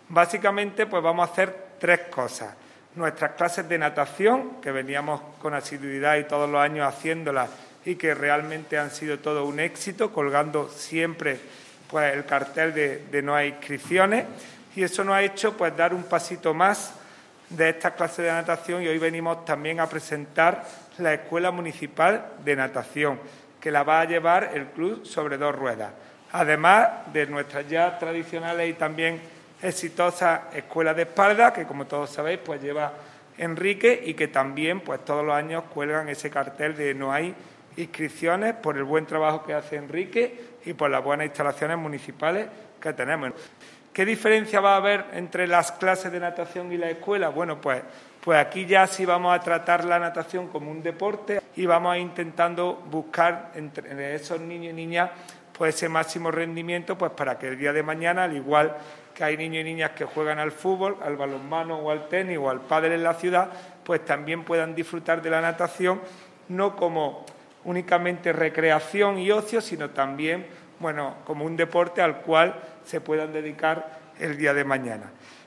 Básicamente, pues vamos a hacer 3 cosas. Nuestras clases de natación, que veníamos con asiduidad y todos los años haciéndolas y que realmente han sido todo un éxito, colgando siempre pues el cartel de no hay inscripciones, y eso nos ha hecho pues dar un pasito más de estas clases de natación, y hoy venimos también a presentar la Escuela Municipal de Natación, que la va a llevar el Club Sobre Dos Ruedas, además de nuestras ya tradicionales y también exitosas escuelas de espalda, que como todos sabéis pues lleva Enrique, y que también pues todos los años cuelgan ese cartel de no hay inscripciones, por el buen trabajo que hace Enrique y por las buenas instalaciones municipales que tenemos. ¿Qué diferencia va a haber entre las clases de natación y la escuela? Bueno, pues aquí ya sí vamos a tratar la natación como un deporte y vamos a ir intentando buscar entre esos niños y niñas pues ese máximo rendimiento, pues para que el día de mañana, al igual que hay niños y niñas que juegan al fútbol, al balonmano o al tenis o al pádel en la ciudad, pues también puedan disfrutar de la natación, no como únicamente recreación y ocio, sino también, bueno, como un deporte al cual se puedan dedicar el día de mañana.